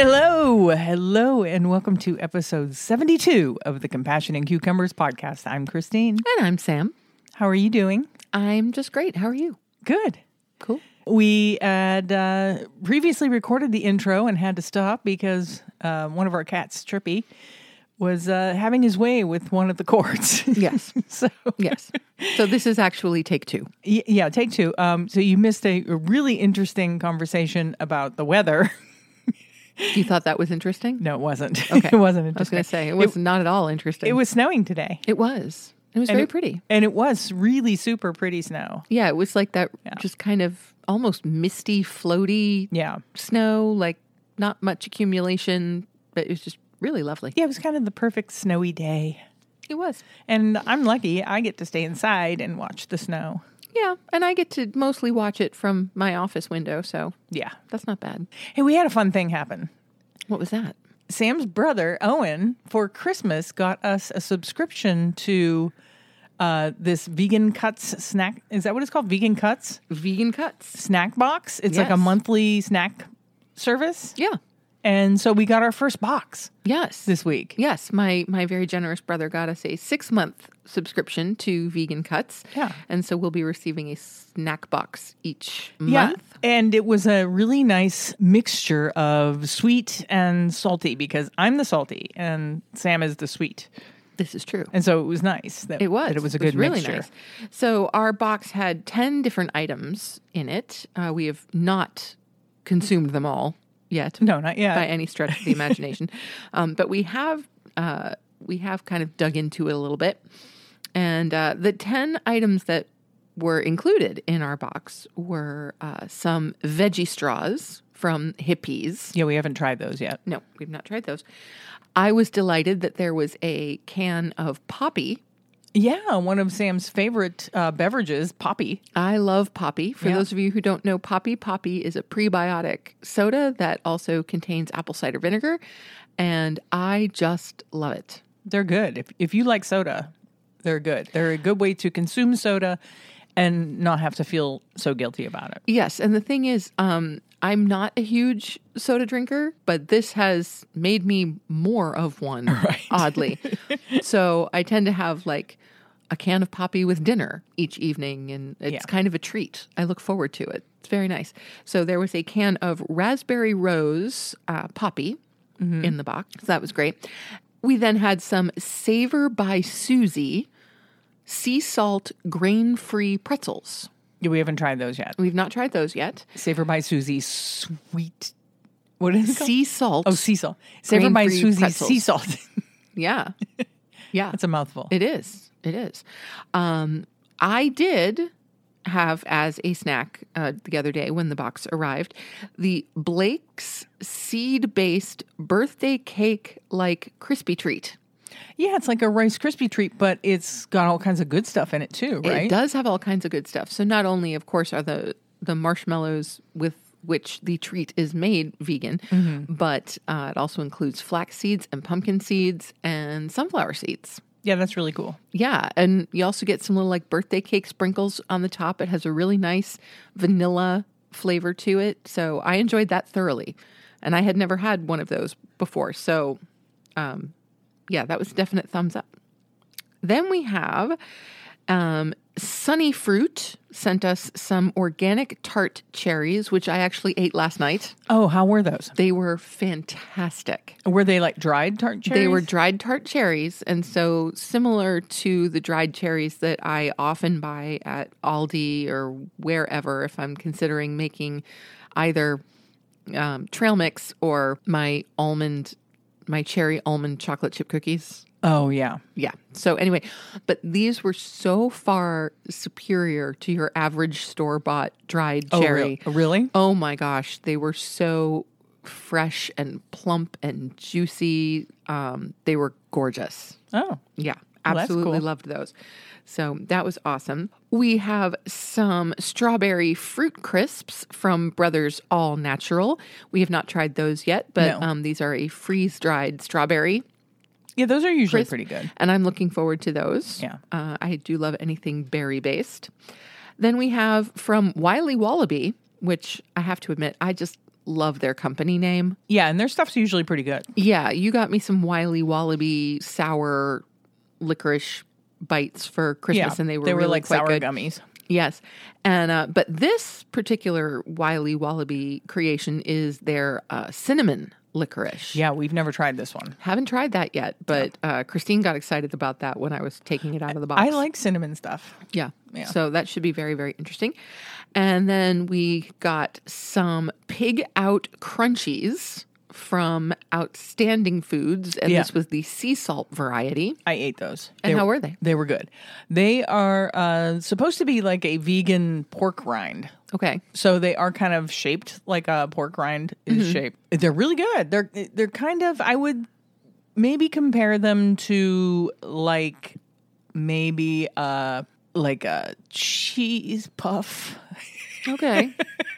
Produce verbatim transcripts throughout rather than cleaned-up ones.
Hello, hello, and welcome to episode seventy-two of the Compassion and Cucumbers podcast. I'm Christine. And I'm Sam. How are you doing? I'm just great. How are you? Good. Cool. We had uh, previously recorded the intro and had to stop because uh, one of our cats, Trippy, was uh, having his way with one of the cords. Yes. so Yes. So this is actually take two. y- yeah, take two. Um, so you missed a, a really interesting conversation about the weather. You thought that was interesting? No, it wasn't. Okay. It wasn't I was interesting. going to say, it was not at all interesting. It was snowing today. It was. It was And very it- pretty. And it was really super pretty snow. Yeah, it was like that Yeah. just kind of almost misty, floaty Yeah. snow, like not much accumulation, but it was just really lovely. Yeah, it was kind of the perfect snowy day. It was. And I'm lucky I get to stay inside and watch the snow. Yeah, and I get to mostly watch it from my office window, so Yeah. that's not bad. Hey, we had a fun thing happen. What was that? Sam's brother, Owen, for Christmas got us a subscription to uh, this Vegan Cuts snack. Is that what it's called? Vegan Cuts? Vegan cuts. Snack box. It's like a Yes. monthly snack service. Yeah. And so we got our first box Yes. this week. Yes, my my very generous brother got us a six month subscription to Vegan Cuts. Yeah. And so we'll be receiving a snack box each Yeah, month. and it was a really nice mixture of sweet and salty because I'm the salty and Sam is the sweet. This is true. And so it was nice that It was. that it was a It good really mixture. nice. So our box had ten different items in it. Uh, we have not consumed them all yet. No, not yet. By any stretch of the imagination. Um, but we have uh, we have kind of dug into it a little bit. And uh, the ten items that were included in our box were uh, some veggie straws from Hippies. Yeah, we haven't tried those yet. No, we've not tried those. I was delighted that there was a can of Poppy. Yeah, one of Sam's favorite uh, beverages, Poppy. I love Poppy. For Yeah. those of you who don't know Poppy, Poppy is a prebiotic soda that also contains apple cider vinegar, and I just love it. They're good. If if you like soda, they're good. They're a good way to consume soda and not have to feel so guilty about it. Yes, and the thing is, um, I'm not a huge soda drinker, but this has made me more of one, Right. oddly. So I tend to have like a can of Poppy with dinner each evening, and it's Yeah. kind of a treat. I look forward to it. It's very nice. So there was a can of raspberry rose uh, Poppy in the box. So that was great. We then had some Savor by Susie sea salt grain-free pretzels. Yeah, we haven't tried those yet. We've not tried those yet. Savor by Susie, sweet. What is it called? Sea salt. Oh, sea salt. Savor by Grain-free Susie, pretzels. sea salt. Yeah. Yeah. That's a mouthful. It is. It is. Um, I did have as a snack uh, the other day when the box arrived the Blake's seed-based birthday cake like crispy treat. Yeah, it's like a Rice Krispie treat, but it's got all kinds of good stuff in it too, right? It does have all kinds of good stuff. So not only, of course, are the the marshmallows with which the treat is made vegan, Mm-hmm. but uh, it also includes flax seeds and pumpkin seeds and sunflower seeds. Yeah, that's really cool. Yeah, and you also get some little like birthday cake sprinkles on the top. It has a really nice vanilla flavor to it. So I enjoyed that thoroughly. And I had never had one of those before. So um, yeah, that was a definite thumbs up. Then we have um, Sunny Fruit sent us some organic tart cherries, which I actually ate last night. Oh, how were those? They were fantastic. Were they like dried tart cherries? They were dried tart cherries. And so similar to the dried cherries that I often buy at Aldi or wherever if I'm considering making either um, trail mix or my almond, my cherry almond chocolate chip cookies. Oh, yeah. Yeah. So anyway, but these were so far superior to your average store-bought dried Oh, cherry. real- really? Oh my gosh, they were so fresh and plump and juicy. Um, they were gorgeous. Oh, Yeah, Well, that's absolutely cool. loved those. So that was awesome. We have some strawberry fruit crisps from Brothers All Natural. We have not tried those yet, but No. um, these are a freeze-dried strawberry. yeah, those are usually Crisp. pretty good. And I'm looking forward to those. Yeah. Uh, I do love anything berry-based. Then we have from Wiley Wallaby, which I have to admit, I just love their company name. Yeah, and their stuff's usually pretty good. Yeah, you got me some Wiley Wallaby sour licorice bites for Christmas, Yeah, and they were they were really like quite sour good. gummies. Yes, and uh, but this particular Wiley Wallaby creation is their uh, cinnamon licorice. Yeah, we've never tried this one. Haven't tried that yet, but uh, Christine got excited about that when I was taking it out of the box. I like cinnamon stuff. Yeah. Yeah. So that should be very, very interesting. And then we got some Pig Out Crunchies from Outstanding Foods. And Yeah. this was the sea salt variety. I ate those. And how were they? They were good. They are uh, supposed to be like a vegan pork rind. Okay. So they are kind of shaped like a pork rind is shaped. They're really good. They're they're kind of, I would maybe compare them to like maybe uh like a cheese puff. Okay.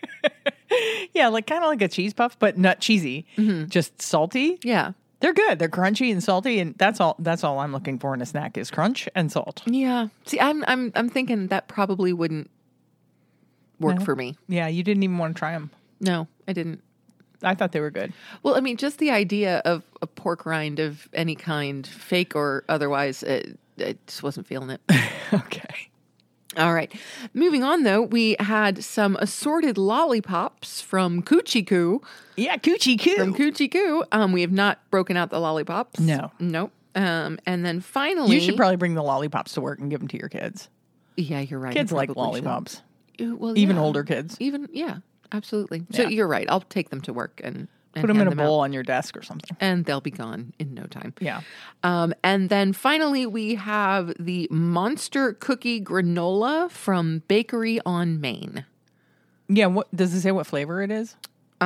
Yeah, like kind of like a cheese puff, but not cheesy, just salty. Yeah. They're good. They're crunchy and salty, and that's all. That's all I'm looking for in a snack is crunch and salt. Yeah. See, I'm I'm I'm thinking that probably wouldn't work No? for me. Yeah, you didn't even want to try them. No, I didn't. I thought they were good. Well, I mean, just the idea of a pork rind of any kind, fake or otherwise, it, I just wasn't feeling it. Okay. All right. Moving on, though, we had some assorted lollipops from Coochie Coo. Yeah, coochie coo. From Coochie Coo. Um, we have not broken out the lollipops. No. Nope. Um, and then finally... You should probably bring the lollipops to work and give them to your kids. Yeah, you're right. Kids I like probably should. lollipops. Uh, Well, Even yeah. older kids. Even, yeah, absolutely. So Yeah. you're right. I'll take them to work and, and Put them in hand a out. bowl on your desk or something. And they'll be gone in no time. Yeah. Um, and then finally, we have the Monster Cookie Granola from Bakery on Main. Yeah. What does it say? What flavor it is?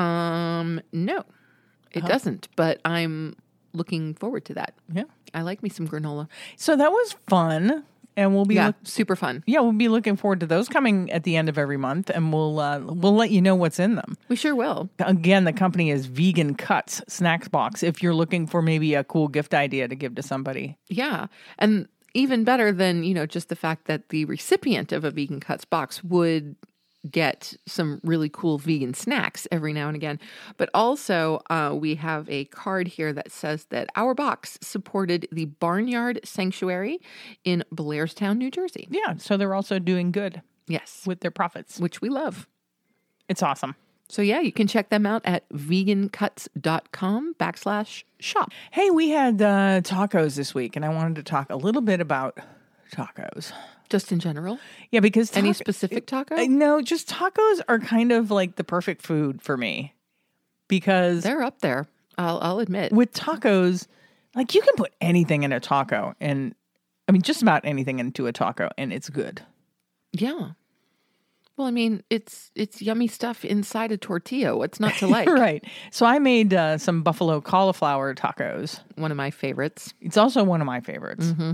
Um, no, it Uh-huh. doesn't. But I'm looking forward to that. Yeah. I like me some granola. So that was fun, and we'll be Yeah, look- super fun. yeah we'll be looking forward to those coming at the end of every month, and we'll uh, we'll let you know what's in them. We sure will. Again, the company is Vegan Cuts Snacks Box. If you're looking for maybe a cool gift idea to give to somebody, Yeah, and even better than you know just the fact that the recipient of a Vegan Cuts box would get some really cool vegan snacks every now and again. But also, uh, we have a card here that says that our box supported the Barnyard Sanctuary in Blairstown, New Jersey. yeah. So they're also doing good Yes, with their profits. which we love. It's awesome. So yeah, you can check them out at vegancuts.com backslash shop. Hey, we had uh, tacos this week, and I wanted to talk a little bit about tacos. Just in general. Yeah, because Any taco- specific taco? Uh, no, just tacos are kind of like the perfect food for me because They're up there. I'll, I'll admit. with tacos, like you can put anything in a taco, and I mean just about anything into a taco, and it's good. Yeah. Well, I mean, it's it's yummy stuff inside a tortilla. What's not to like? Right. So I made uh, some buffalo cauliflower tacos. One of my favorites. It's also one of my favorites, Mm-hmm.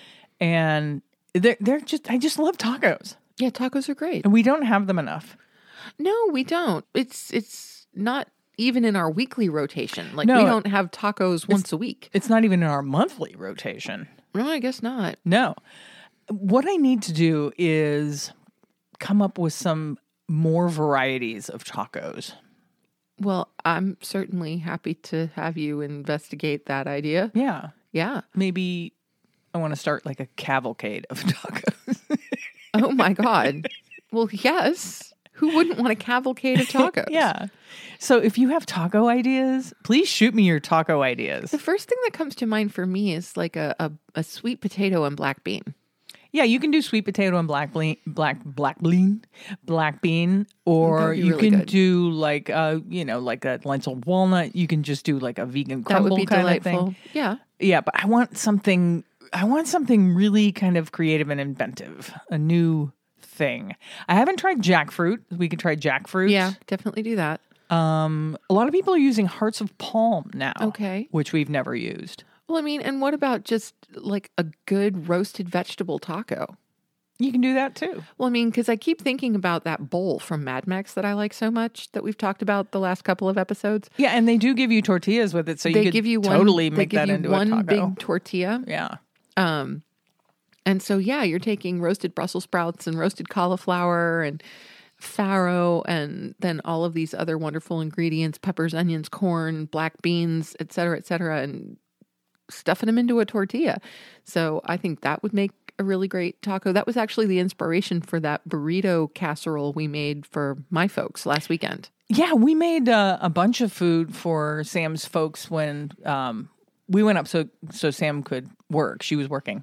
and they're they're just I just love tacos, Yeah, tacos are great. and we don't have them enough. No, we don't. It's it's not even in our weekly rotation. Like No. we don't have tacos once a week. It's not even in our monthly rotation. No, I guess not. No. What I need to do is come up with some more varieties of tacos. Well, I'm certainly happy to have you investigate that idea. Yeah. Yeah. Maybe I want to start like a cavalcade of tacos. Oh my God. Well, yes. Who wouldn't want a cavalcade of tacos? Yeah. So if you have taco ideas, please shoot me your taco ideas. The first thing that comes to mind for me is like a, a, a sweet potato and black bean. Yeah, you can do sweet potato and black bean, black black bean, black bean, or That'd be you really can good. do like uh, you know, like a lentil walnut. You can just do like a vegan That crumble would be kind delightful. of thing. Yeah. Yeah, but I want something. I want something really kind of creative and inventive. A new thing. I haven't tried jackfruit. We could try jackfruit. Yeah, definitely do that. Um, a lot of people are using hearts of palm now. Okay. Which we've never used. Well, I mean, and what about just like a good roasted vegetable taco? You can do that too. Well, I mean, because I keep thinking about that bowl from Mad Max that I like so much that we've talked about the last couple of episodes. Yeah, and they do give you tortillas with it, so they you could give you one, totally they make give that you into one a taco. big tortilla. Yeah. Um, and so yeah, you're taking roasted Brussels sprouts and roasted cauliflower and farro, and then all of these other wonderful ingredients, peppers, onions, corn, black beans, et cetera, et cetera, and stuffing them into a tortilla. So I think that would make a really great taco. That was actually the inspiration for that burrito casserole we made for my folks last weekend. Yeah, we made uh, a bunch of food for Sam's folks when um, we went up so so Sam could work. She was working.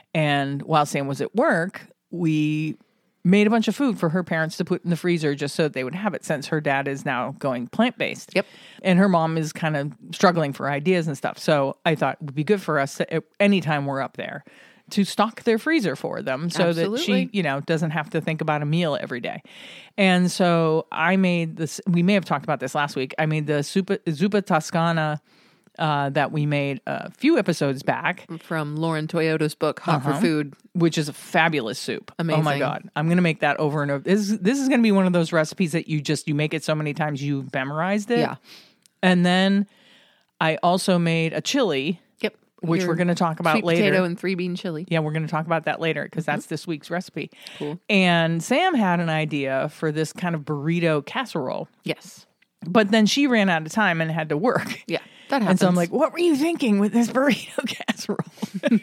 And while Sam was at work, we made a bunch of food for her parents to put in the freezer just so that they would have it, since her dad is now going plant-based. Yep. And her mom is kind of struggling for ideas and stuff. So I thought it would be good for us to, anytime we're up there, to stock their freezer for them so Absolutely. that she, you know, doesn't have to think about a meal every day. And so I made this, we may have talked about this last week. I made the Zuppa, Zuppa Toscana uh, that we made a few episodes back. From Lauren Toyota's book, Hot Uh-huh. for Food. Which is a fabulous soup. Oh my Amazing. God. I'm going to make that over and over. This, is- this is going to be one of those recipes that you just, you make it so many times you've memorized it. Yeah. And then I also made a chili, Yep. which Your we're going to talk about sweet later. potato and three bean chili. Yeah, we're going to talk about that later because that's this week's recipe. Cool. And Sam had an idea for this kind of burrito casserole, Yes. but then she ran out of time and had to work. Yeah. That happens. And so I'm like, what were you thinking with this burrito casserole?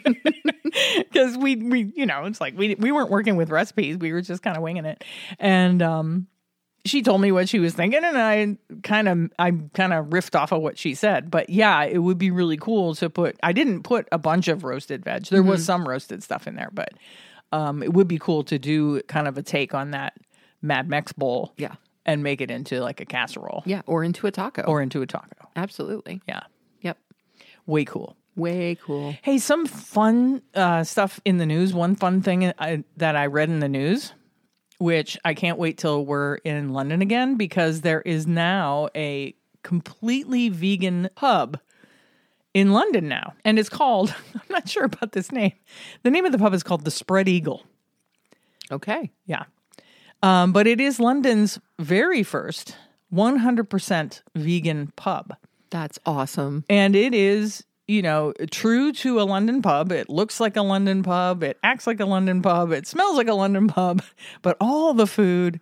Because we, we, you know, it's like we we weren't working with recipes. We were just kind of winging it. And um, she told me what she was thinking, and I kind of I kind of riffed off of what she said. But yeah, it would be really cool to put. I didn't put a bunch of roasted veg. There was some roasted stuff in there, but um, it would be cool to do kind of a take on that Mad Mex bowl. Yeah. And make it into like a casserole. Yeah. Or into a taco. Or into a taco. Absolutely. Yeah. Yep. Way cool. Way cool. Hey, some fun uh, stuff in the news. One fun thing I, that I read in the news, which I can't wait till we're in London again, because there is now a completely vegan pub in London now. And it's called, I'm not sure about this name. The name of the pub is called the Spread Eagle. Okay. Yeah. Um, but it is London's very first one hundred percent vegan pub. That's awesome. And it is, you know, true to a London pub. It looks like a London pub. It acts like a London pub. It smells like a London pub. But all the food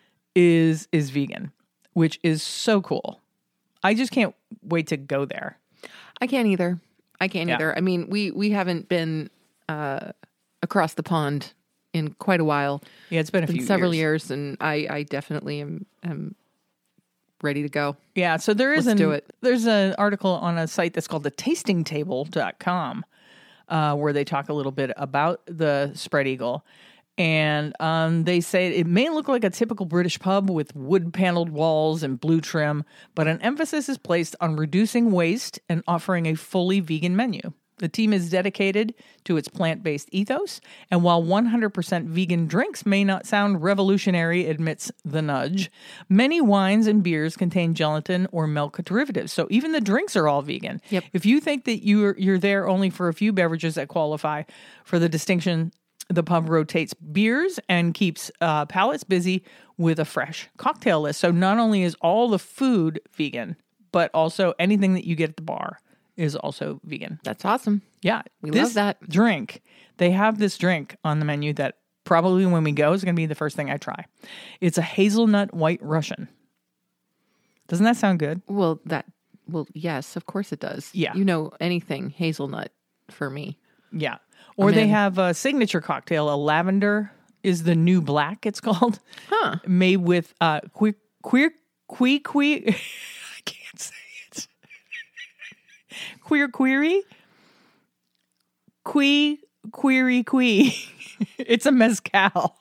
is is vegan, which is so cool. I just can't wait to go there. I can't either. I can't Yeah. either. I mean, we we haven't been uh, across the pond in quite a while. Yeah, it's been a Been few several years. years, and I, I definitely am, am ready to go. Yeah, so there is Let's an, do it. There's an article on a site that's called the tasting table dot com uh, where they talk a little bit about the Spread Eagle. And um, they say it may look like a typical British pub with wood-paneled walls and blue trim, but an emphasis is placed on reducing waste and offering a fully vegan menu. The team is dedicated to its plant-based ethos, and while one hundred percent vegan drinks may not sound revolutionary, admits The Nudge, many wines and beers contain gelatin or milk derivatives, so even the drinks are all vegan. Yep. If you think that you're you're there only for a few beverages that qualify for the distinction, the pub rotates beers and keeps uh, palates busy with a fresh cocktail list. So not only is all the food vegan, but also anything that you get at the bar is also vegan. That's awesome. Yeah. We this love that. drink. They have this drink on the menu that probably when we go is going to be the first thing I try. It's a hazelnut white Russian. Doesn't that sound good? Well, that, well, yes, of course it does. Yeah. You know, anything hazelnut for me. Yeah. Or I'm they in. have a signature cocktail, a lavender is the new black, it's called. Huh. Made with uh queer queer quee quee I can't say it. Queer query? Quee query quee. It's a mezcal.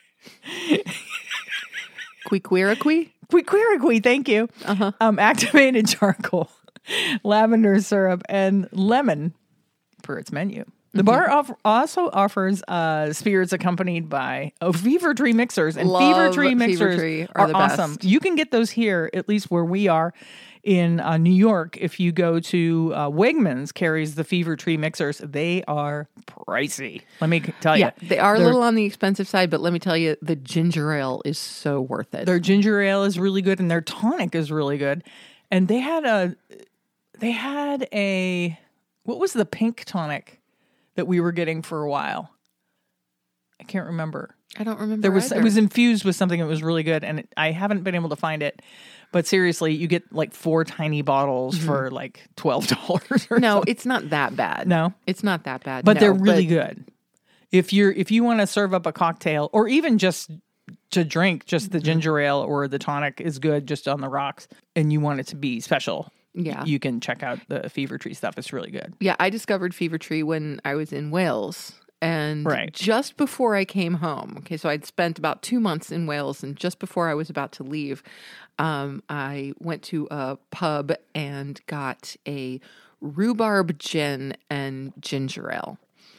Quiquiriqui? Quee query quee, thank you. Uh-huh. Um activated charcoal, lavender syrup, and lemon for its menu. The bar off- also offers uh, spirits accompanied by oh, Fever Tree mixers, and Love Fever Tree Fever mixers Tree, are, are the awesome. best. You can get those here, at least where we are in uh, New York. If you go to uh, Wegmans, carries the Fever Tree mixers. They are pricey. Let me c- tell you. Yeah, they are a They're- little on the expensive side, but let me tell you, the ginger ale is so worth it. Their ginger ale is really good, and their tonic is really good. And they had a, they had a, what was the pink tonic that we were getting for a while? I can't remember. I I don't remember. There was either. it was infused with something that was really good, and it, I haven't been able to find it. But seriously, you get like four tiny bottles mm-hmm. for like twelve dollars. Or no, something. It's not that bad. No, it's not that bad. But no, they're really but... good. If you're if you want to serve up a cocktail, or even just to drink, just the mm-hmm. ginger ale or the tonic is good, just on the rocks, and you want it to be special. Yeah, you can check out the Fever Tree stuff. It's really good. Yeah, I discovered Fever Tree when I was in Wales. And right. just before I came home, okay, so I'd spent about two months in Wales, and just before I was about to leave, um, I went to a pub and got a rhubarb gin and ginger ale.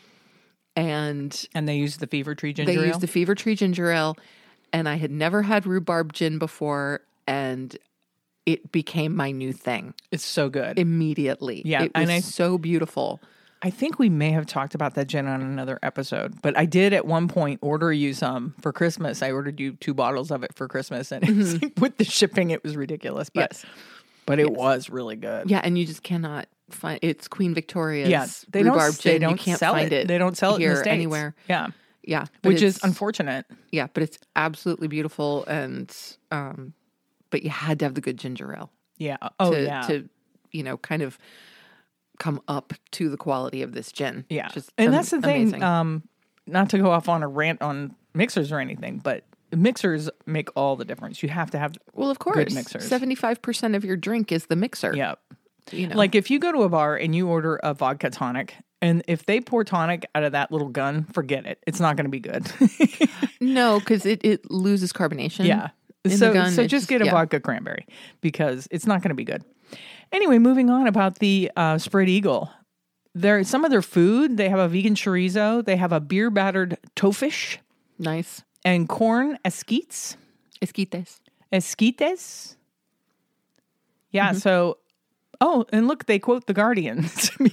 And and they used the Fever Tree ginger they ale? They used the Fever Tree ginger ale, and I had never had rhubarb gin before, and it became my new thing. It's so good. Immediately. Yeah. It was and I, so beautiful. I think we may have talked about that gin on another episode, but I did at one point order you some for Christmas. I ordered you two bottles of it for Christmas, and mm-hmm. with the shipping, it was ridiculous. But, yes. but it yes. was really good. Yeah, and you just cannot find it's Queen Victoria's yeah, they rhubarb don't, gin. They don't you can't sell find it. it. They don't sell it here in the States. Anywhere. Yeah, yeah, which is unfortunate. Yeah, but it's absolutely beautiful, and um, but you had to have the good ginger ale. Yeah. Oh, to, yeah. To you know, kind of come up to the quality of this gin. Yeah. Just and am- that's the thing, amazing. um, not to go off on a rant on mixers or anything, but mixers make all the difference. You have to have well, of course, good mixers. seventy-five percent of your drink is the mixer. Yep. You know. Like if you go to a bar and you order a vodka tonic, and if they pour tonic out of that little gun, forget it. It's not going to be good. No, because it, it loses carbonation. Yeah. In so the gun, so just get a yeah. vodka cranberry, because it's not going to be good. Anyway, moving on about the uh, Spread Eagle. There, some of their food, they have a vegan chorizo. They have a beer battered tofish. Nice. And corn esquites. Esquites. Esquites. Yeah, mm-hmm. so, oh, and look, they quote The Guardian.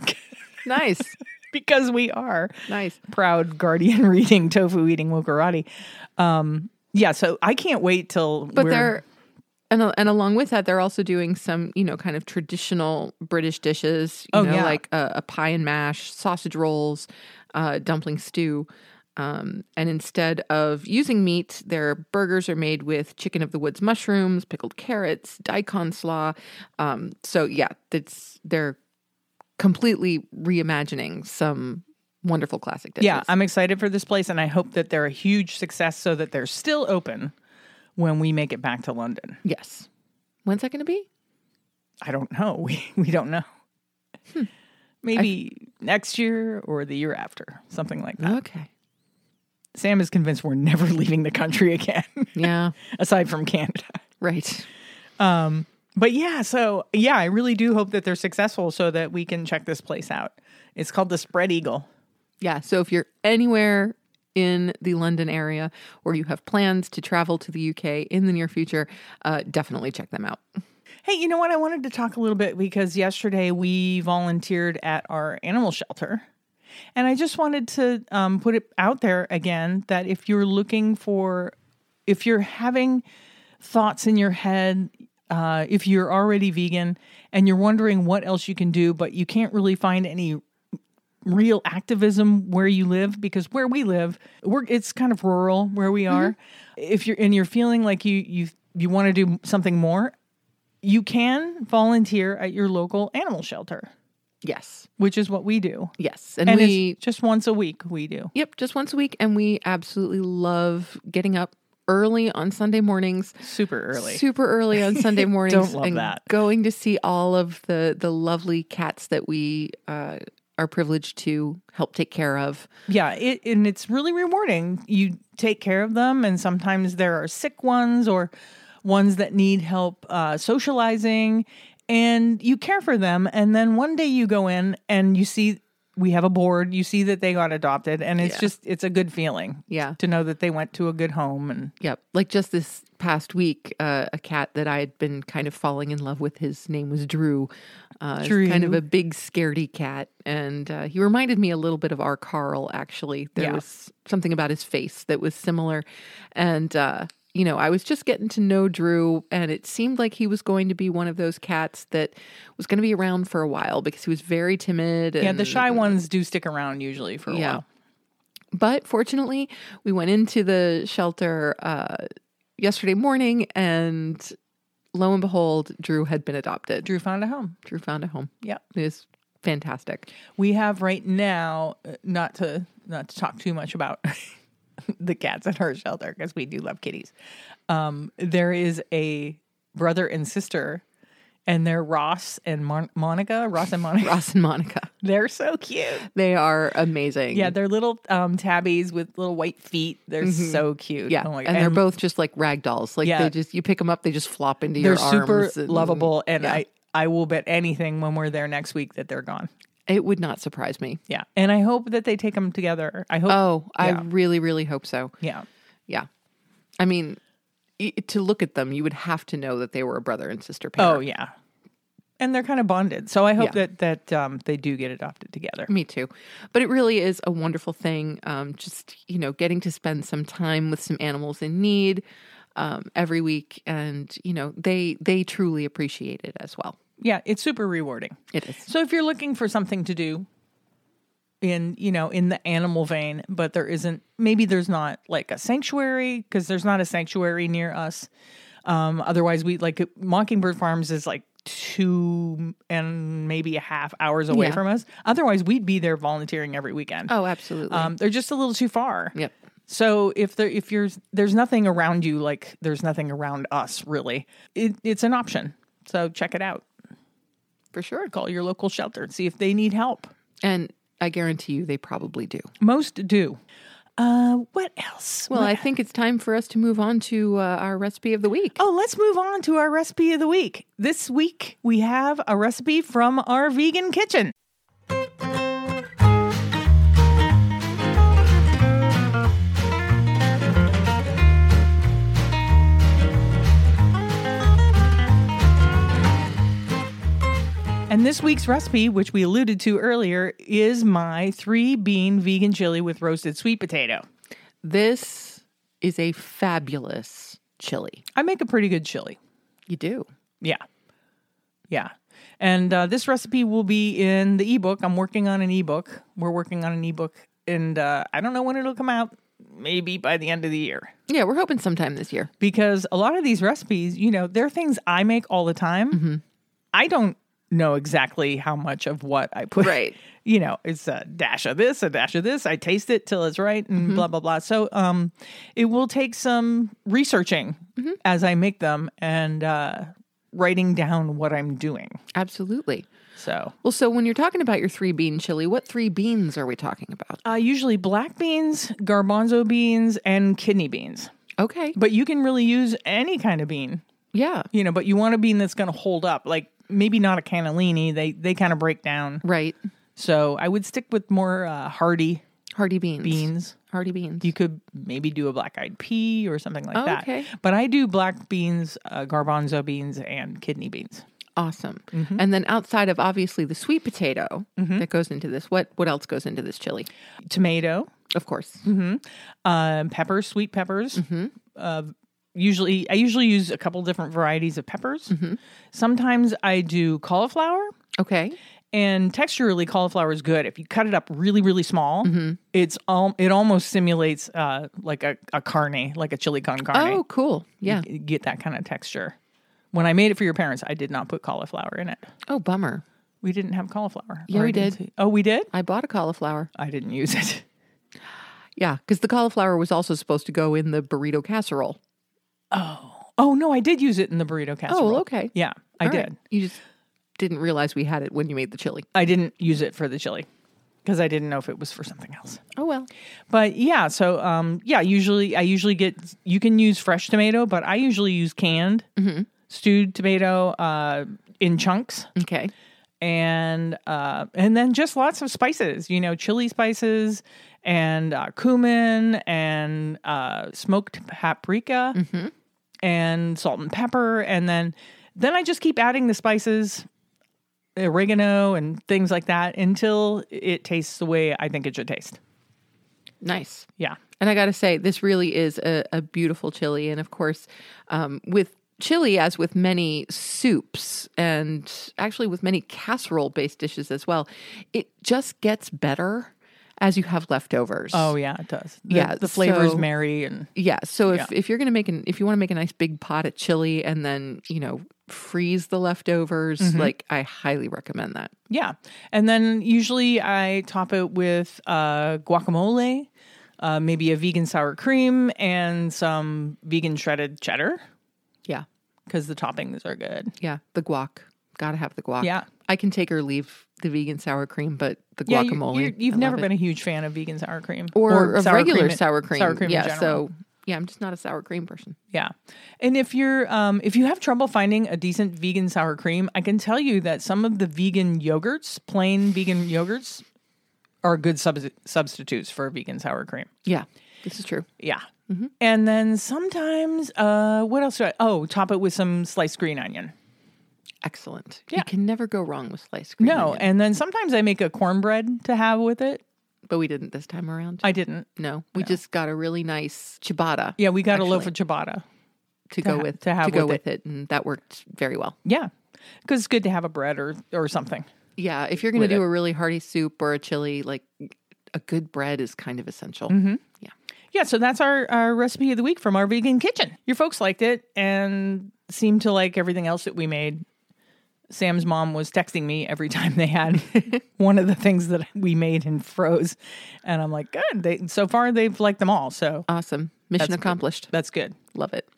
Nice. Because we are nice, proud Guardian reading, tofu eating wokarati. Um, yeah, so I can't wait till. But we're, they're and and along with that, they're also doing some you know kind of traditional British dishes. You oh know, yeah, like a, a pie and mash, sausage rolls, uh, dumpling stew. Um, and instead of using meat, their burgers are made with chicken of the woods mushrooms, pickled carrots, daikon slaw. Um, so yeah, it's they're completely reimagining some wonderful classic dishes. Yeah, I'm excited for this place, and I hope that they're a huge success so that they're still open when we make it back to London. Yes. When's that going to be? I don't know. We we don't know. Hmm. Maybe I... next year or the year after, something like that. Okay. Sam is convinced we're never leaving the country again. Yeah. Aside from Canada. Right. Um, but yeah, so yeah, I really do hope that they're successful so that we can check this place out. It's called the Spread Eagle. Yeah. So if you're anywhere in the London area or you have plans to travel to the U K in the near future, uh, definitely check them out. Hey, you know what? I wanted to talk a little bit because yesterday we volunteered at our animal shelter. And I just wanted to um, put it out there again that if you're looking for, if you're having thoughts in your head, uh, if you're already vegan and you're wondering what else you can do, but you can't really find any real activism where you live, because where we live, we're it's kind of rural where we are. Mm-hmm. If you're and you're feeling like you you you want to do something more, you can volunteer at your local animal shelter. Yes. Which is what we do. Yes. And, and we it's just once a week we do. Yep, just once a week. And we absolutely love getting up early on Sunday mornings. Super early. Super early on Sunday mornings. Don't love and that. Going to see all of the, the lovely cats that we uh, are privileged to help take care of. Yeah, it, and it's really rewarding. You take care of them, and sometimes there are sick ones or ones that need help uh, socializing. And you care for them, and then one day you go in and you see we have a board. You see that they got adopted, and it's yeah. just it's a good feeling. Yeah, to know that they went to a good home. And yep, like just this past week, uh, a cat that I had been kind of falling in love with. His name was Drew. Uh, Drew, kind of a big, scaredy cat, and uh, he reminded me a little bit of our Carl. Actually, there yeah. was something about his face that was similar, and. Uh, You know, I was just getting to know Drew, and it seemed like he was going to be one of those cats that was going to be around for a while because he was very timid. And, yeah, the shy ones do stick around usually for a yeah. while. But fortunately, we went into the shelter uh, yesterday morning, and lo and behold, Drew had been adopted. Drew found a home. Drew found a home. Yeah. It is fantastic. We have right now, uh, not to not to talk too much about the cats at our shelter, because we do love kitties. Um, there is a brother and sister, and they're Ross and Mon- Monica. Ross and Monica. Ross and Monica. They're so cute. They are amazing. Yeah, they're little um, tabbies with little white feet. They're mm-hmm. so cute. Yeah, oh my and, and they're both just like rag dolls. Like yeah. they just you pick them up, they just flop into they're your arms. They're super and, lovable, and yeah. I I will bet anything when we're there next week that they're gone. It would not surprise me. Yeah, and I hope that they take them together. I hope. Oh, yeah. I really, really hope so. Yeah, yeah. I mean, y- to look at them, you would have to know that they were a brother and sister pair. Oh yeah. And they're kind of bonded. So I hope yeah. that that um, they do get adopted together. Me too. But it really is a wonderful thing. Um, just, you know, getting to spend some time with some animals in need um, every week. And, you know, they they truly appreciate it as well. Yeah, it's super rewarding. It is. So if you're looking for something to do in, you know, in the animal vein, but there isn't, maybe there's not like a sanctuary, because there's not a sanctuary near us. Um, otherwise, we like Mockingbird Farms is like two and maybe a half hours away yeah. from us. Otherwise, we'd be there volunteering every weekend. Oh, absolutely. Um, they're just a little too far. Yep. So if there, if you're, there's nothing around you, like there's nothing around us really, it, it's an option. So check it out. For sure. Call your local shelter and see if they need help. And I guarantee you they probably do. Most do. Uh, what else? Well, what? I think it's time for us to move on to uh, our recipe of the week. Oh, let's move on to our recipe of the week. This week, we have a recipe from our vegan kitchen. And this week's recipe, which we alluded to earlier, is my three bean vegan chili with roasted sweet potato. This is a fabulous chili. I make a pretty good chili. You do? Yeah. Yeah. And uh, this recipe will be in the ebook. I'm working on an ebook. We're working on an ebook. And uh, I don't know when it'll come out. Maybe by the end of the year. Yeah, we're hoping sometime this year. Because a lot of these recipes, you know, they're things I make all the time. Mm-hmm. I don't know exactly how much of what I put. Right. You know, it's a dash of this, a dash of this. I taste it till it's right and mm-hmm. blah, blah, blah. So um, it will take some researching mm-hmm. as I make them and uh, writing down what I'm doing. Absolutely. So, well, so when you're talking about your three bean chili, what three beans are we talking about? Uh, usually black beans, garbanzo beans, and kidney beans. Okay. But you can really use any kind of bean. Yeah. You know, but you want a bean that's going to hold up. Like maybe not a cannellini. They they kind of break down. Right. So I would stick with more uh, hardy hardy beans. Beans. Hardy beans. You could maybe do a black-eyed pea or something like oh, that. Okay. But I do black beans, uh, garbanzo beans, and kidney beans. Awesome. Mm-hmm. And then outside of obviously the sweet potato mm-hmm. that goes into this, what what else goes into this chili? Tomato. Of course. Mm-hmm. Um, peppers, sweet peppers. Mm-hmm. Uh, usually, I usually use a couple different varieties of peppers. Mm-hmm. Sometimes I do cauliflower. Okay. And texturally, cauliflower is good. If you cut it up really, really small, mm-hmm. it's al- it almost simulates uh, like a, a carne, like a chili con carne. Oh, cool. Yeah. You get that kind of texture. When I made it for your parents, I did not put cauliflower in it. Oh, bummer. We didn't have cauliflower. Yeah, Or we I didn't did. see- Oh, we did? I bought a cauliflower. I didn't use it. Yeah, because the cauliflower was also supposed to go in the burrito casserole. Oh. Oh, no, I did use it in the burrito casserole. Oh, well, okay. Yeah, I All did. right. You just didn't realize we had it when you made the chili. I didn't use it for the chili because I didn't know if it was for something else. Oh, well. But yeah, so um, yeah, usually I usually get, you can use fresh tomato, but I usually use canned Mm-hmm. stewed tomato uh, in chunks. Okay. And uh, and then just lots of spices, you know, chili spices and uh, cumin and uh, smoked paprika Mm-hmm. and salt and pepper. And then, then I just keep adding the spices, oregano and things like that until it tastes the way I think it should taste. Nice. Yeah. And I got to say, this really is a, a beautiful chili. And of course, um, with chili, as with many soups and actually with many casserole-based dishes as well, it just gets better as you have leftovers. Oh yeah, it does. The, Yeah, the flavors so- marry and Yeah. So if, Yeah. if you're going to make an, if you want to make a nice big pot of chili and then, you know, freeze the leftovers, Mm-hmm. like I highly recommend that. yeah. And then usually I top it with uh, guacamole, uh, maybe a vegan sour cream, and some vegan shredded cheddar Yeah. because the toppings are good. Yeah. The guac. Gotta have the guac. Yeah. I can take or leave the vegan sour cream, but the Yeah, you- guacamole. you- you've I never love been it. a huge fan of vegan sour cream or, of sour regular cream in- sour cream. Sour cream in yeah. general. So yeah, I'm just not a sour cream person. Yeah. And if you're um if you have trouble finding a decent vegan sour cream, I can tell you that some of the vegan yogurts, plain vegan yogurts, are good subs- substitutes for vegan sour cream. Yeah. This is true. Yeah. And then sometimes uh what else do I oh, top it with some sliced green onion. Excellent. Yeah. You can never go wrong with sliced green No, onion. and then sometimes I make a cornbread to have with it. But we didn't this time around. I didn't. no, we just got a really nice ciabatta Yeah, we got a loaf Actually. of ciabatta. to go ha- with to have to go with with it. and that worked very well. Yeah. Cuz it's good to have a bread or or something. Yeah, if you're going to With do it. a really hearty soup or a chili, like a good bread is kind of essential. Mm-hmm. Yeah. Yeah, so that's our, our recipe of the week from our vegan kitchen. Your folks liked it and seemed to like everything else that we made. Sam's mom was texting me every time they had one of the things that we made and froze. And I'm like, good. They, so far, they've liked them all. So Awesome. Mission That's good. accomplished. that's good. Love it.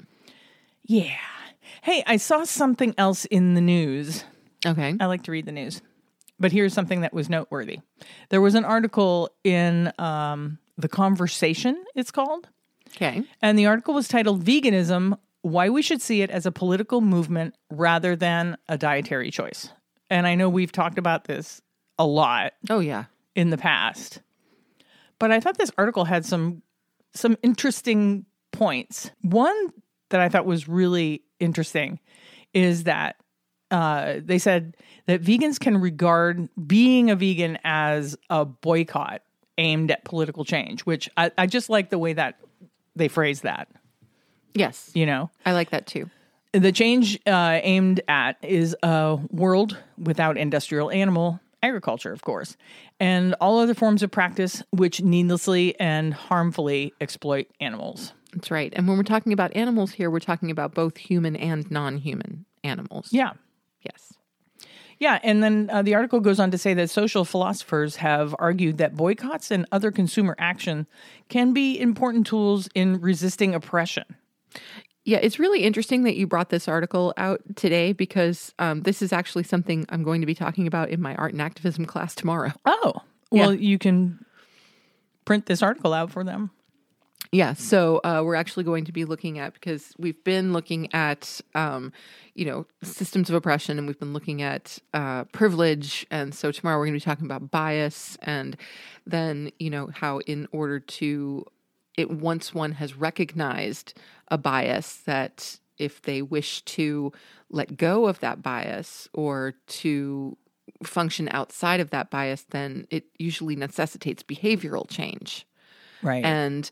Yeah. Hey, I saw something else in the news. Okay. I like to read the news. But here's something that was noteworthy. There was an article in um, The Conversation, it's called. Okay. And the article was titled Veganism, Why We Should See It as a Political Movement Rather Than a Dietary Choice. And I know we've talked about this a lot Oh, yeah. in the past. But I thought this article had some some interesting points. One that I thought was really interesting is that uh, they said that vegans can regard being a vegan as a boycott aimed at political change, which I, I just like the way that they phrase that, Yes. you know? I like that too. The change uh, aimed at is a world without industrial animal agriculture, of course, and all other forms of practice which needlessly and harmfully exploit animals. That's right. And when we're talking about animals here, we're talking about both human and non-human animals. Yeah. Yes. Yeah. And then uh, the article goes on to say that social philosophers have argued that boycotts and other consumer action can be important tools in resisting oppression. Yeah, it's really interesting that you brought this article out today because um, this is actually something I'm going to be talking about in my art and activism class tomorrow. Oh, well, you can print this article out for them. Yeah, so uh, we're actually going to be looking at, because we've been looking at, um, you know, systems of oppression, and we've been looking at uh, privilege. And so tomorrow we're going to be talking about bias, and then, you know, how in order to, it once one has recognized a bias, that if they wish to let go of that bias or to function outside of that bias, then it usually necessitates behavioral change. Right. And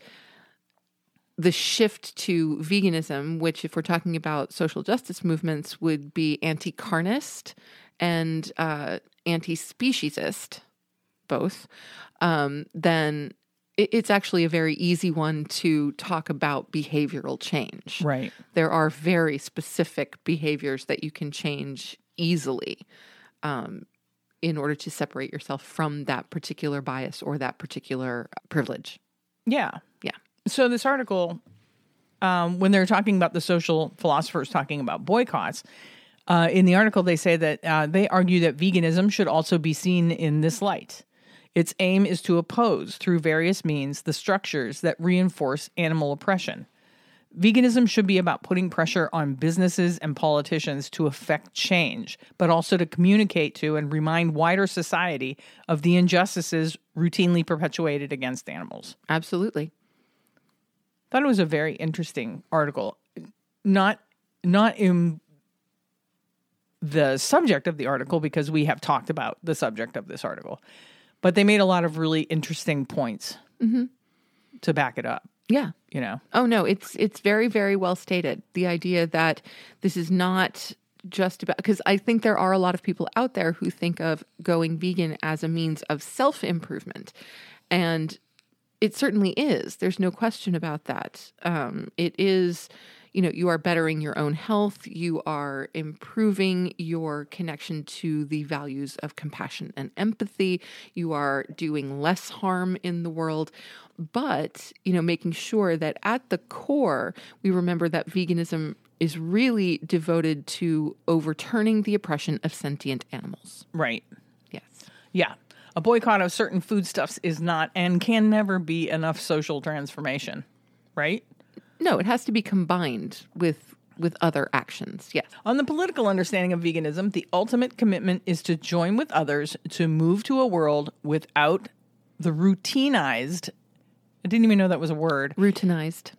the shift to veganism, which if we're talking about social justice movements, would be anti-carnist and uh, anti-speciesist, both, um, then it, it's actually a very easy one to talk about behavioral change. Right. There are very specific behaviors that you can change easily um, in order to separate yourself from that particular bias or that particular privilege. Yeah. Yeah. So this article, um, when they're talking about the social philosophers talking about boycotts, uh, in the article they say that uh, they argue that veganism should also be seen in this light. Its aim is to oppose, through various means, the structures that reinforce animal oppression. Veganism should be about putting pressure on businesses and politicians to effect change, but also to communicate to and remind wider society of the injustices routinely perpetuated against animals. Absolutely. Thought it was a very interesting article. Not not in the subject of the article, because we have talked about the subject of this article, but they made a lot of really interesting points Mm-hmm. to back it up, Yeah. you know? Oh no, it's it's very, very well stated. The idea that this is not just about, because I think there are a lot of people out there who think of going vegan as a means of self-improvement. And it certainly is. There's no question about that. Um, it is, you know, you are bettering your own health. You are improving your connection to the values of compassion and empathy. You are doing less harm in the world. But, you know, making sure that at the core, we remember that veganism is really devoted to overturning the oppression of sentient animals. Right. Yes. Yeah. A boycott of certain foodstuffs is not and can never be enough social transformation, right? No, it has to be combined with with other actions. Yes. On the political understanding of veganism, the ultimate commitment is to join with others to move to a world without the routinized, I didn't even know that was a word. Routinized.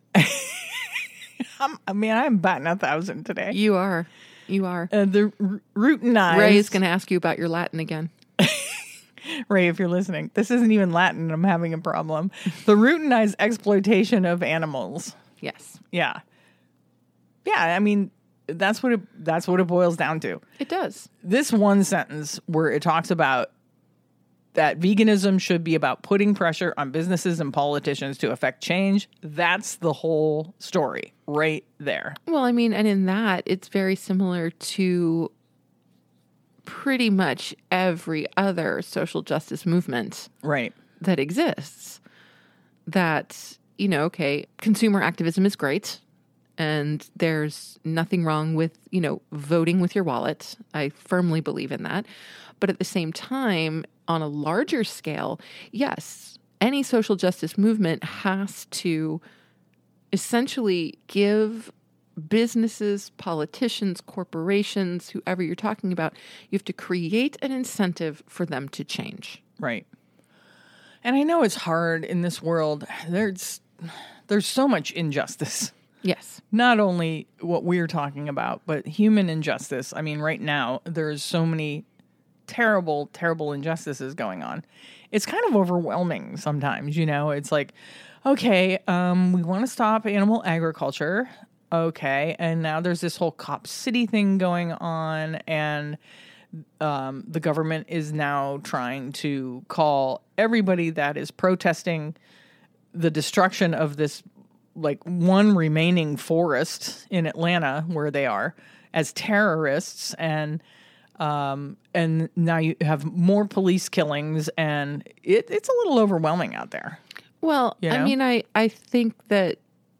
I'm, I mean, I'm batting a thousand today. You are. You are. Uh, the r- routinized. Ray is going to ask you about your Latin again. Ray, if you're listening, this isn't even Latin. I'm having a problem. The routinized exploitation of animals. Yes. Yeah. Yeah, I mean, that's what it, that's what it boils down to. It does. This one sentence where it talks about that veganism should be about putting pressure on businesses and politicians to affect change. That's the whole story right there. Well, I mean, and in that, it's very similar to pretty much every other social justice movement Right. that exists. That, you know, okay, consumer activism is great. And there's nothing wrong with, you know, voting with your wallet. I firmly believe in that. But at the same time, on a larger scale, yes, any social justice movement has to essentially give businesses, politicians, corporations, whoever you're talking about, you have to create an incentive for them to change. Right. And I know it's hard in this world. There's there's so much injustice. Yes. Not only what we're talking about, but human injustice. I mean, right now, there's so many terrible, terrible injustices going on. It's kind of overwhelming sometimes, you know? It's like, okay, um, we want to stop animal agriculture. Okay. And now there's this whole Cop City thing going on, and um, the government is now trying to call everybody that is protesting the destruction of this like one remaining forest in Atlanta where they are as terrorists, and um and now you have more police killings, and it, it's a little overwhelming out there. Well, You know? I mean, I, I think that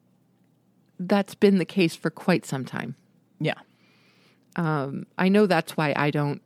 that's been the case for quite some time. Yeah. Um, I know that's why I don't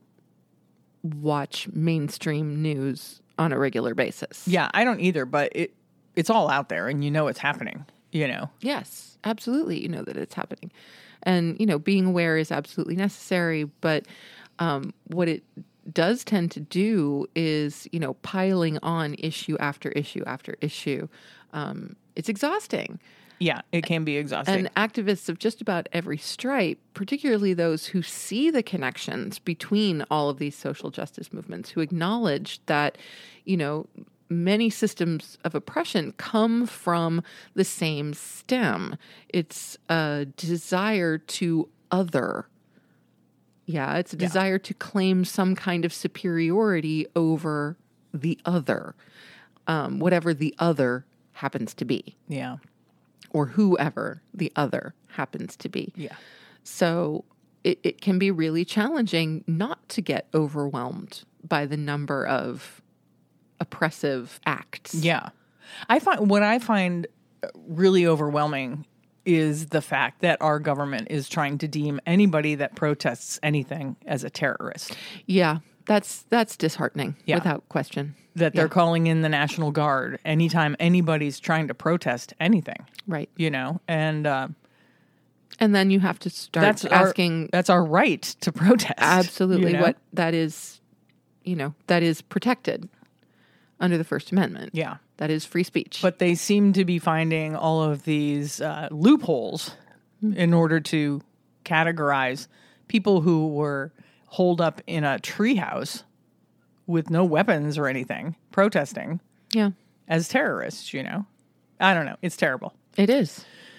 watch mainstream news on a regular basis. Yeah, I don't either, but it it's all out there, and you know it's happening, you know. Yes, absolutely. You know that it's happening. And, you know, being aware is absolutely necessary. But um, what it does tend to do is, you know, piling on issue after issue after issue. Um, it's exhausting. Yeah, it can be exhausting. And activists of just about every stripe, particularly those who see the connections between all of these social justice movements, who acknowledge that, you know, many systems of oppression come from the same stem. It's a desire to other. Yeah, it's a Yeah. desire to claim some kind of superiority over the other, um, whatever the other happens to be, yeah. or whoever the other happens to be. Yeah. So it, it can be really challenging not to get overwhelmed by the number of oppressive acts. Yeah. I find what I find really overwhelming is the fact that our government is trying to deem anybody that protests anything as a terrorist. Yeah, that's that's disheartening, Yeah. without question. That they're Yeah. calling in the National Guard anytime anybody's trying to protest anything, Right. you know? And uh, And then you have to start that's asking our, that's our right to protest. absolutely you know? what that is, you know, that is protected under the First Amendment. Yeah. That is free speech. But they seem to be finding all of these uh, loopholes in order to categorize people who were holed up in a treehouse with no weapons or anything protesting yeah, as terrorists, you know? I don't know. It's terrible. it is.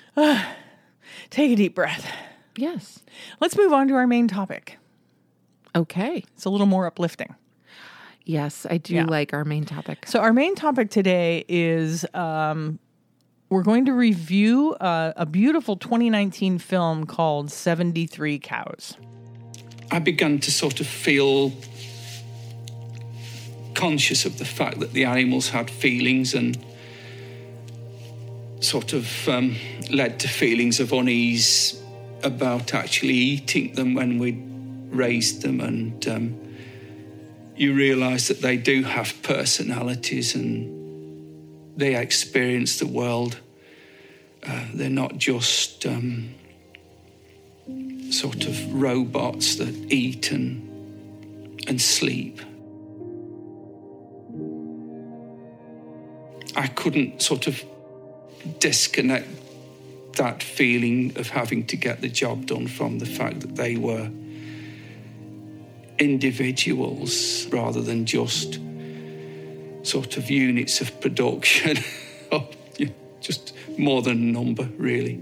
Take a deep breath. Yes. Let's move on to our main topic. Okay. It's a little more uplifting. Yes, I do Yeah. like our main topic. So our main topic today is um, we're going to review uh, a beautiful twenty nineteen film called seventy-three Cows. I began to sort of feel conscious of the fact that the animals had feelings, and sort of um, led to feelings of unease about actually eating them when we raised them. And um, you realise that they do have personalities and they experience the world. Uh, they're not just um, sort of robots that eat and and sleep. I couldn't sort of disconnect that feeling of having to get the job done from the fact that they were individuals rather than just sort of units of production, or you know, just more than a number, really.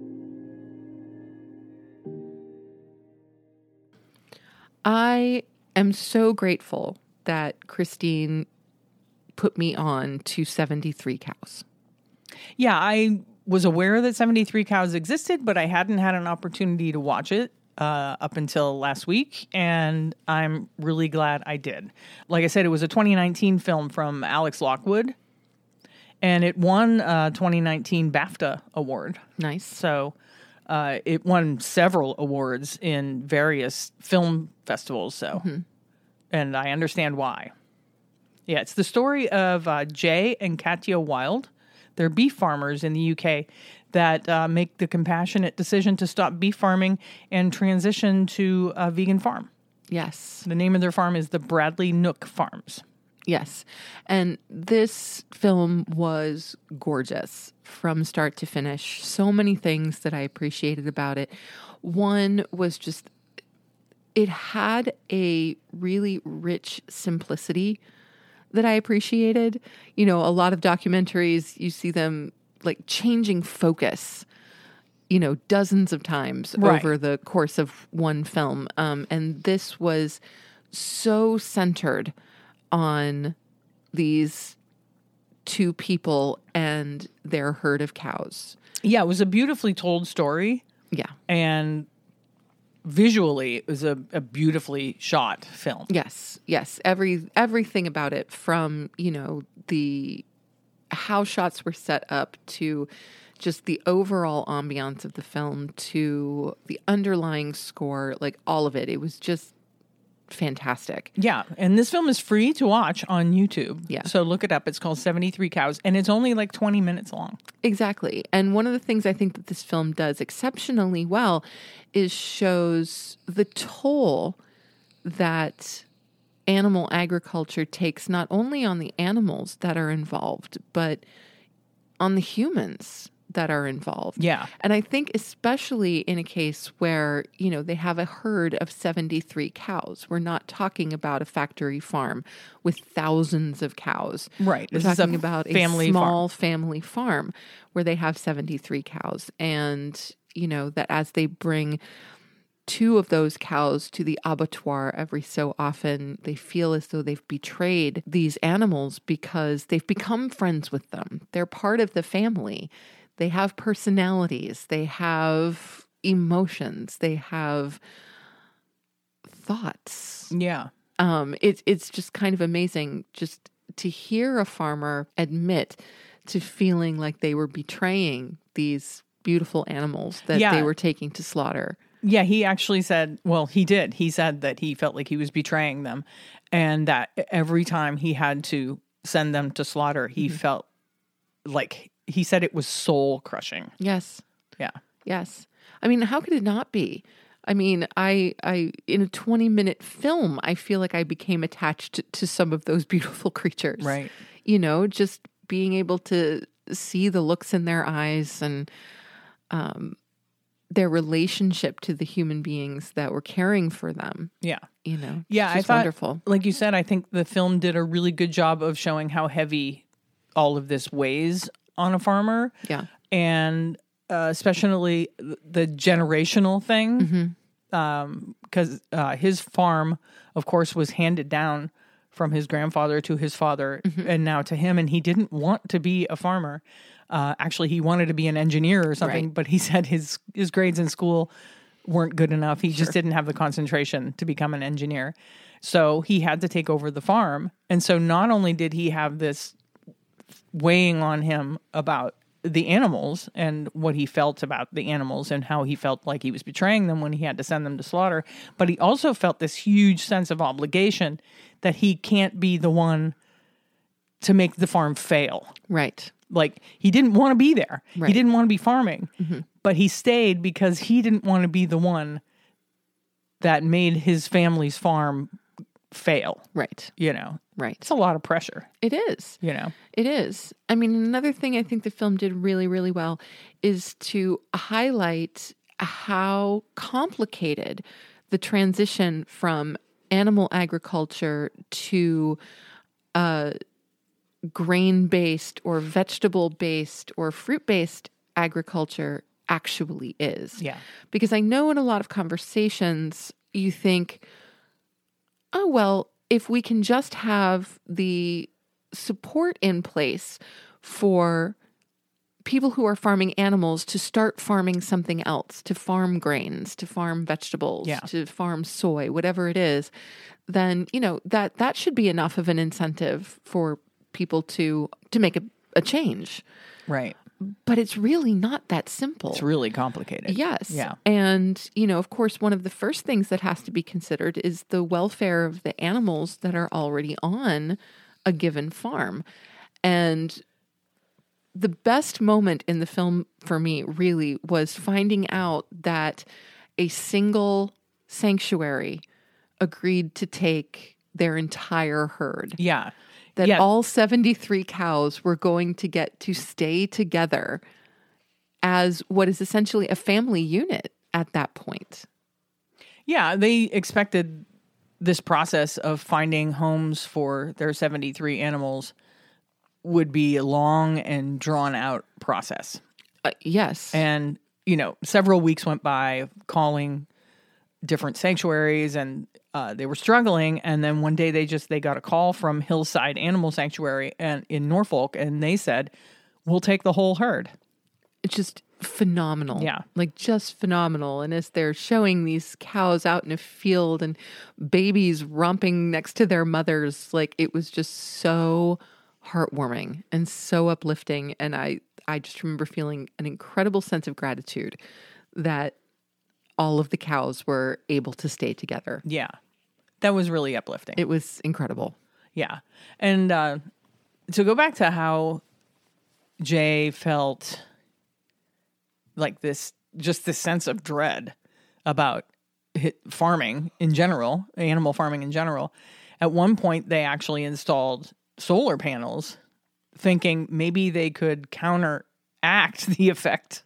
I am so grateful that Christine put me on to seventy-three Cows. Yeah, I was aware that seventy-three Cows existed, but I hadn't had an opportunity to watch it uh, up until last week, and I'm really glad I did. Like I said, it was a twenty nineteen film from Alex Lockwood, and it won a twenty nineteen BAFTA award. Nice. So uh, it won several awards in various film festivals, so, Mm-hmm. and I understand why. Yeah, it's the story of uh, Jay and Katya Wild. They're beef farmers in the U K that uh, make the compassionate decision to stop beef farming and transition to a vegan farm. Yes. The name of their farm is the Bradley Nook Farms. Yes. And this film was gorgeous from start to finish. So many things that I appreciated about it. One was just, it had a really rich simplicity that I appreciated. You know, a lot of documentaries, you see them like changing focus, you know, dozens of times Right. over the course of one film. Um, and this was so centered on these two people and their herd of cows. Yeah, it was a beautifully told story, Yeah. and visually it was a, a beautifully shot film. Yes. Yes. Every everything about it, from, you know, the how shots were set up to just the overall ambiance of the film to the underlying score, like all of it. It was just fantastic. Yeah, and this film is free to watch on YouTube. Yeah. So look it up. It's called seventy-three Cows, and it's only like twenty minutes long. Exactly. And one of the things I think that this film does exceptionally well is shows the toll that animal agriculture takes not only on the animals that are involved, but on the humans that are involved. Yeah. And I think especially in a case where, you know, they have a herd of seventy-three cows. We're not talking about a factory farm with thousands of cows. Right. We're This is talking a about family a small farm. family farm where they have seventy-three cows. And, you know, that as they bring two of those cows to the abattoir every so often, they feel as though they've betrayed these animals because they've become friends with them. They're part of the family. They have personalities. They have emotions. They have thoughts. Yeah. Um, it's it's just kind of amazing just to hear a farmer admit to feeling like they were betraying these beautiful animals that Yeah. they were taking to slaughter. Yeah, he actually said, well, he did. He said that he felt like he was betraying them, and that every time he had to send them to slaughter, he Mm-hmm. felt like, he said it was soul crushing. Yes. Yeah. Yes. I mean, how could it not be? I mean, I, I, in a twenty minute film, I feel like I became attached to, to some of those beautiful creatures. Right. You know, just being able to see the looks in their eyes and, um, their relationship to the human beings that were caring for them. Yeah. You know, Yeah, it's I just thought, wonderful. like you said, I think the film did a really good job of showing how heavy all of this weighs on a farmer. Yeah. And uh, especially the generational thing. Um, because uh, his farm, of course, was handed down from his grandfather to his father and now to him. And he didn't want to be a farmer. Uh, actually, he wanted to be an engineer or something, Right. but he said his, his grades in school weren't good enough. He Sure. just didn't have the concentration to become an engineer. So he had to take over the farm. And so not only did he have this weighing on him about the animals and what he felt about the animals and how he felt like he was betraying them when he had to send them to slaughter, but he also felt this huge sense of obligation that he can't be the one to make the farm fail. Right. Like, he didn't want to be there. Right. He didn't want to be farming, Mm-hmm. but he stayed because he didn't want to be the one that made his family's farm fail. Right. You know, Right. it's a lot of pressure, It is. you know? It is. I mean, another thing I think the film did really, really well is to highlight how complicated the transition from animal agriculture to uh, grain-based or vegetable-based or fruit-based agriculture actually is. Yeah. Because I know in a lot of conversations, you think, oh, well, if we can just have the support in place for people who are farming animals to start farming something else, to farm grains, to farm vegetables, Yeah. to farm soy, whatever it is, then, you know, that that should be enough of an incentive for people to to make a, a change. Right. But it's really not that simple. It's really complicated. Yes. Yeah. And, you know, of course, one of the first things that has to be considered is the welfare of the animals that are already on a given farm. And the best moment in the film for me really was finding out that a single sanctuary agreed to take their entire herd. Yeah. That yeah. all seventy-three cows were going to get to stay together as what is essentially a family unit at that point. Yeah, they expected this process of finding homes for their seventy-three animals would be a long and drawn out process. Uh, yes. And, you know, several weeks went by calling different sanctuaries and uh, they were struggling. And then one day they just, they got a call from Hillside Animal Sanctuary and in Norfolk, and they said, we'll take the whole herd. It's just phenomenal. Yeah. Like just phenomenal. And as they're showing these cows out in a field and babies romping next to their mothers, like it was just so heartwarming and so uplifting. And I, I just remember feeling an incredible sense of gratitude that all of the cows were able to stay together. Yeah. That was really uplifting. It was incredible. Yeah. And uh, to go back to how Jay felt like this, just this sense of dread about hit farming in general, animal farming in general. At one point, they actually installed solar panels thinking maybe they could counteract the effect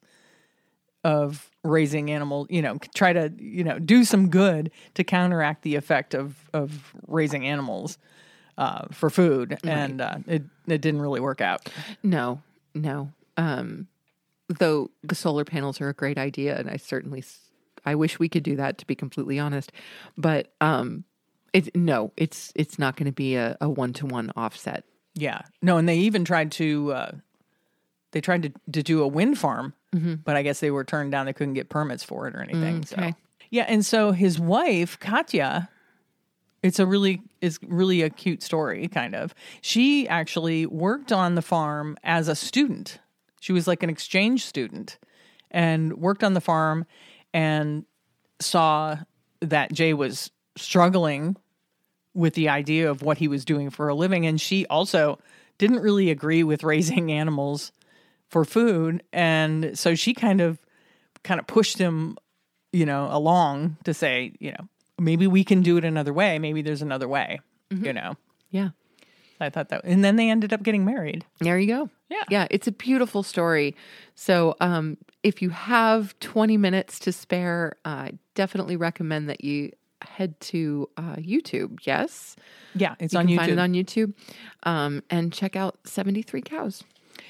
of raising animals, you know, try to, you know, do some good to counteract the effect of, of raising animals uh, for food. Right. And uh, it, it didn't really work out. No, no. Um, though the solar panels are a great idea. And I certainly, I wish we could do that, to be completely honest. But um, it, no, it's, it's not going to be a, a one-to-one offset. Yeah. No. And they even tried to, uh, they tried to, to do a wind farm, mm-hmm. but I guess they were turned down. They couldn't get permits for it or anything. Mm, okay. So yeah. And so his wife, Katya, it's a really, it's really a cute story, kind of. She actually worked on the farm as a student. She was like an exchange student and worked on the farm and saw that Jay was struggling with the idea of what he was doing for a living. And she also didn't really agree with raising animals for food. And so she kind of, kind of pushed him, you know, along to say, you know, maybe we can do it another way. Maybe there's another way, mm-hmm. you know? Yeah. I thought that, and then they ended up getting married. There you go. Yeah. Yeah. It's a beautiful story. So, um, if you have twenty minutes to spare, I definitely recommend that you head to, uh, YouTube. Yes. Yeah. It's you on can YouTube. Find it on YouTube, um, and check out seventy-three cows.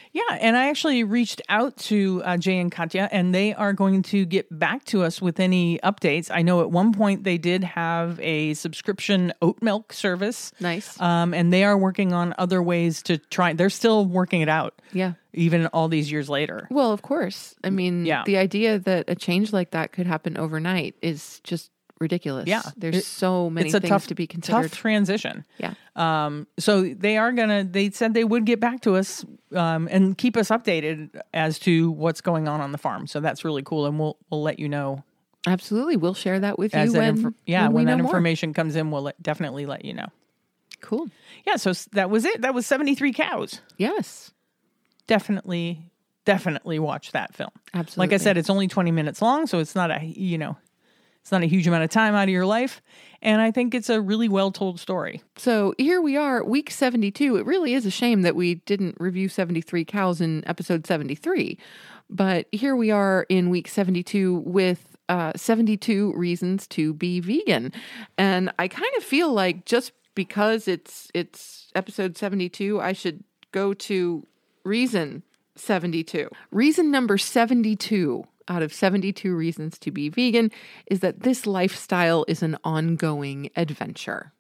Yeah, and I actually reached out to uh, Jay and Katya, and they are going to get back to us with any updates. I know at one point they did have a subscription oat milk service. Nice. Um, and they are working on other ways to try. They're still working it out. Yeah. Even all these years later. Well, of course. I mean, Yeah. the idea that a change like that could happen overnight is just ridiculous. Yeah. There's It- so many it's a things tough, to be considered. tough transition. Yeah. Um, so they are gonna. They said they would get back to us um, and keep us updated as to what's going on on the farm. So that's really cool, and we'll we'll let you know Absolutely. We'll share that with as you that when, infor- yeah when, when, we that know more. information comes in. We'll let, definitely let you know. Cool. Yeah. So s- that was it. That was seventy-three cows. Yes. Definitely, definitely watch that film. Absolutely. Like I said, it's only twenty minutes long, so it's not a you know, it's not a huge amount of time out of your life. And I think it's a really well told story. So here we are, week seventy-two. It really is a shame that we didn't review seventy-three cows in episode seventy-three. But here we are in week seventy-two with uh, seventy-two reasons to be vegan. And I kind of feel like just because it's it's episode seventy-two, I should go to reason seventy-two. Reason number seventy-two out of seventy-two reasons to be vegan is that this lifestyle is an ongoing adventure.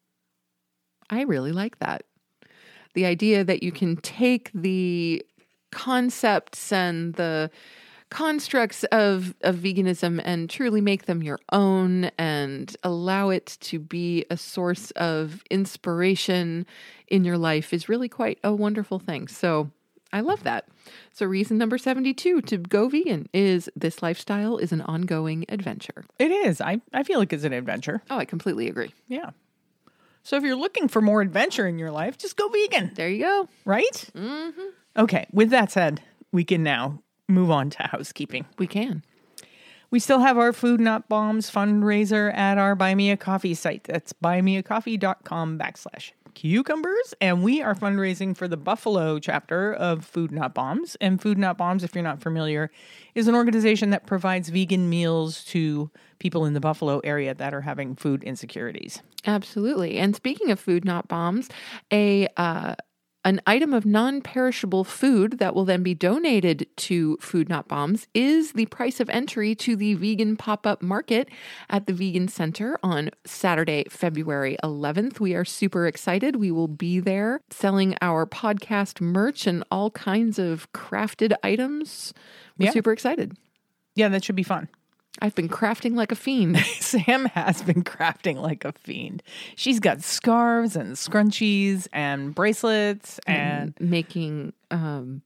I really like that. The idea that you can take the concepts and the constructs of, of veganism and truly make them your own and allow it to be a source of inspiration in your life is really quite a wonderful thing. So I love that. So reason number seventy-two to go vegan is this lifestyle is an ongoing adventure. It is. I, I feel like it's an adventure. Oh, I completely agree. Yeah. So if you're looking for more adventure in your life, just go vegan, There you go. right? Mm-hmm. Okay. With that said, we can now move on to housekeeping. We can. We still have our Food Not Bombs fundraiser at our Buy Me a Coffee site. That's buymeacoffee.com backslash cucumbers. And we are fundraising for the Buffalo chapter of Food Not Bombs. And Food Not Bombs, if you're not familiar, is an organization that provides vegan meals to people in the Buffalo area that are having food insecurities. Absolutely. And speaking of Food Not Bombs, a uh, an item of non-perishable food that will then be donated to Food Not Bombs is the price of entry to the vegan pop-up market at the Vegan Center on Saturday, February eleventh. We are super excited. We will be there selling our podcast merch and all kinds of crafted items. We're Yeah. super excited. Yeah, that should be fun. I've been crafting like a fiend. Sam has been crafting like a fiend. She's got scarves and scrunchies and bracelets and making um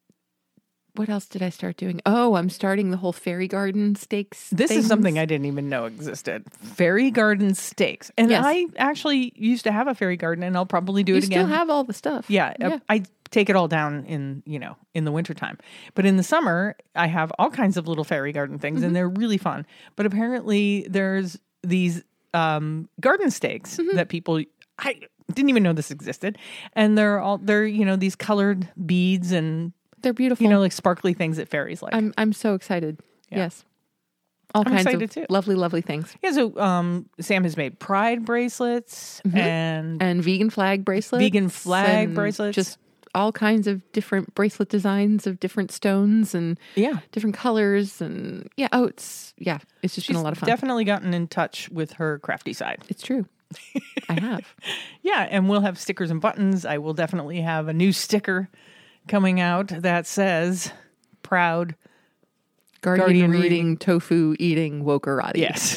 what else did I start doing? Oh, I'm starting the whole fairy garden steaks. this things. is something I didn't even know existed. Fairy garden steaks. And Yes. I actually used to have a fairy garden and I'll probably do You it still again. have all the stuff. yeah, Yeah. I take it all down in, you know, in the wintertime. But in the summer, I have all kinds of little fairy garden things Mm-hmm. and they're really fun. But apparently there's these um, garden stakes Mm-hmm. that people I didn't even know this existed. And they're all they're, you know, these colored beads and They're beautiful. you know, like sparkly things that fairies like. I'm I'm so excited. Yeah. Yes. All I'm kinds excited of too. lovely, lovely things. yeah, so um, Sam has made pride bracelets and And vegan flag bracelets. Vegan flag and bracelets. Just all kinds of different bracelet designs of different stones and yeah, different colors and yeah, oh it's yeah, it's just she's been a lot of fun. definitely gotten in touch with her crafty side. It's true. I have. Yeah, and we'll have stickers and buttons. I will definitely have a new sticker coming out that says proud. Guardian, Guardian reading, reading. tofu eating, wokerati. Yes.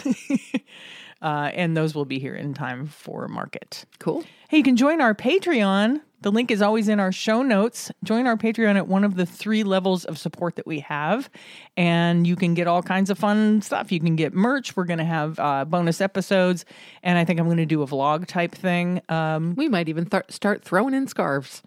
uh, and those will be here in time for market. Cool. Hey, you can join our Patreon. The link is always in our show notes. Join our Patreon at one of the three levels of support that we have. And you can get all kinds of fun stuff. You can get merch. We're going to have uh, bonus episodes. And I think I'm going to do a vlog type thing. Um, We might even th- start throwing in scarves.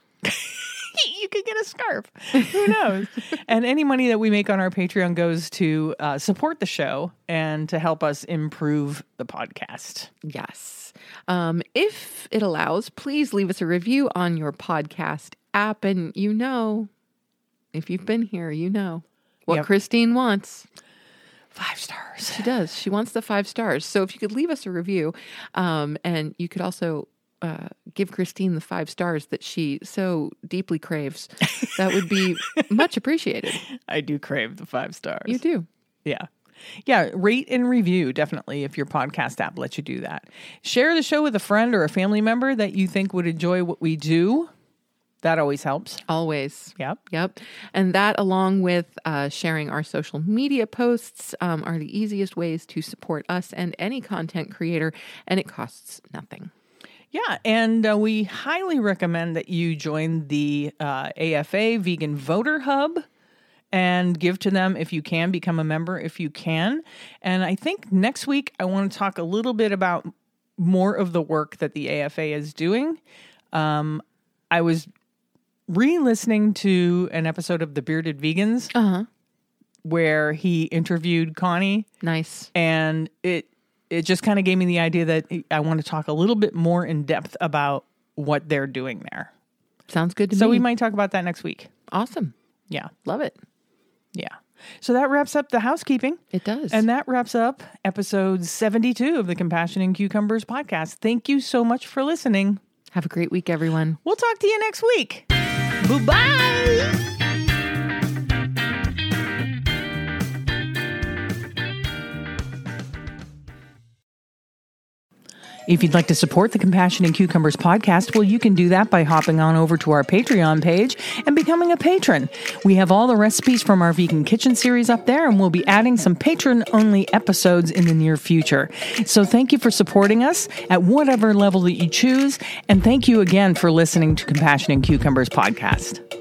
you could get a scarf. Who knows? And any money that we make on our Patreon goes to uh, support the show and to help us improve the podcast. Yes. Um, if it allows, please leave us a review on your podcast app. And you know, if you've been here, you know what Yep. Christine wants. Five stars. She does. She wants the five stars. So if you could leave us a review, um, and you could also uh, give Christine the five stars that she so deeply craves, that would be much appreciated. I do crave the five stars. You do. Yeah. Yeah, rate and review, definitely, if your podcast app lets you do that. Share the show with a friend or a family member that you think would enjoy what we do. That always helps. Always. Yep. Yep. And that, along with uh, sharing our social media posts, um, are the easiest ways to support us and any content creator, and it costs nothing. Yeah, and uh, we highly recommend that you join the uh, A F A Vegan Voter Hub and give to them if you can, become a member if you can. And I think next week I want to talk a little bit about more of the work that the A F A is doing. Um, I was re-listening to an episode of The Bearded Vegans Uh-huh. where he interviewed Connie. Nice. And it it just kind of gave me the idea that I want to talk a little bit more in depth about what they're doing there. Sounds good to So me. we might talk about that next week. Awesome. Yeah. Love it. Yeah. So that wraps up the housekeeping. It does. And that wraps up episode seventy-two of the Compassion and Cucumbers podcast. Thank you so much for listening. Have a great week, everyone. We'll talk to you next week. Bye-bye. If you'd like to support the Compassion and Cucumbers podcast, well, you can do that by hopping on over to our Patreon page and becoming a patron. We have all the recipes from our vegan kitchen series up there, and we'll be adding some patron-only episodes in the near future. So thank you for supporting us at whatever level that you choose, and thank you again for listening to Compassion and Cucumbers podcast.